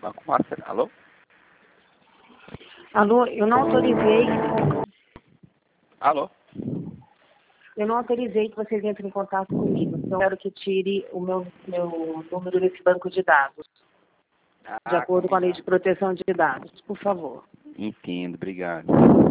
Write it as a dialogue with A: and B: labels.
A: Banco Master. Alô?
B: Alô, eu não autorizei.
A: Alô?
B: Eu não autorizei que vocês entrem em contato comigo. Então, eu quero que tire o meu número desse banco de dados. De acordo com a lei de proteção de dados, por favor.
A: Entendo, obrigado.